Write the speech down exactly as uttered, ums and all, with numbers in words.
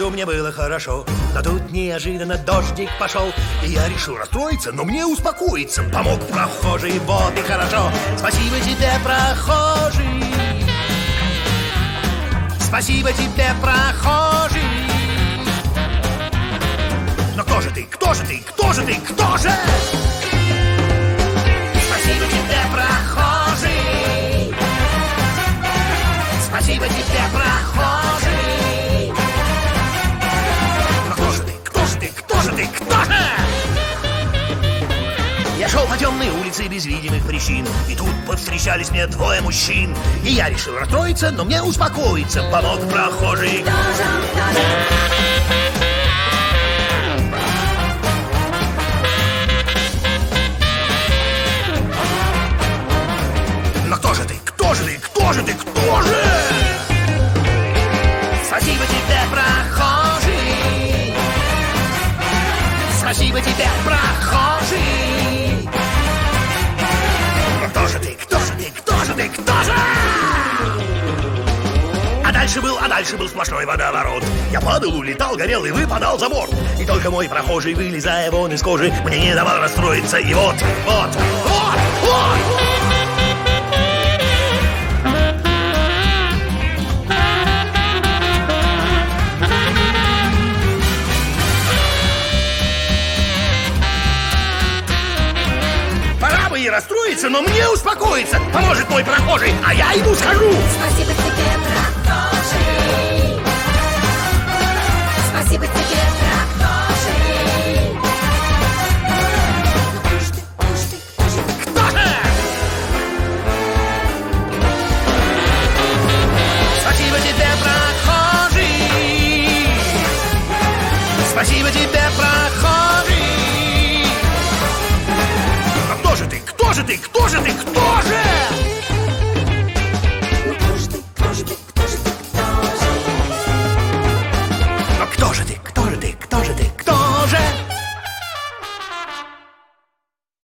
ночью мне было хорошо, но тут неожиданно дождик пошел, и я решил расстроиться, но мне успокоиться помог прохожий, вот и хорошо. Спасибо тебе, прохожий. Спасибо тебе, прохожий. Но кто же ты, кто же ты, кто же ты, кто же? Спасибо тебе, прохожий. Спасибо тебе, прохожий. Но кто же ты, кто же ты, кто же ты, кто же? Я шел по темной улице без видимых причин, и тут повстречались мне двое мужчин. И я решил расстроиться, но мне успокоиться помог прохожий. Но кто же ты, кто же ты, кто же ты, кто же? Спасибо тебе, прохожий. Спасибо тебе, прохожий. Но кто же ты, кто же ты, кто же ты, кто же? А дальше был, а дальше был сплошной водоворот. Я падал, улетал, горел и выпадал за борт. И только мой прохожий, вылезая вон из кожи, мне не давал расстроиться. И вот, вот, вот, вот. Пора бы и расстроиться, но мне успокоиться поможет мой прохожий, а я ему скажу. Спасибо тебе, прохожий. Спасибо тебе, прохожий. Кто же ты, кто же ты, кто же ты? Кто же? Спасибо тебе, прохожий. Спасибо тебе,